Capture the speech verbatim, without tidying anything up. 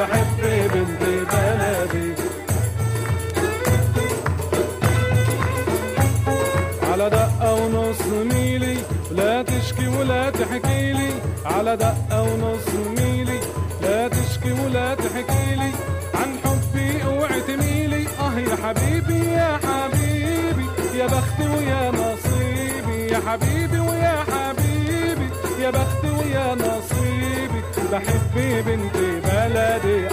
بحب بنت بلدي. على دقة ونص ميلي لا تشكي ولا تحكيلي، على دقة ونص ميلي لا تشكي ولا تحكيلي، عن حبي اوعي تميلي. اه يا حبيبي يا حبيبي يا بختي ويا نصيبي، يا حبيبي ويا حبيبي يا بختي ويا نصيبي، بحب بنت بلدي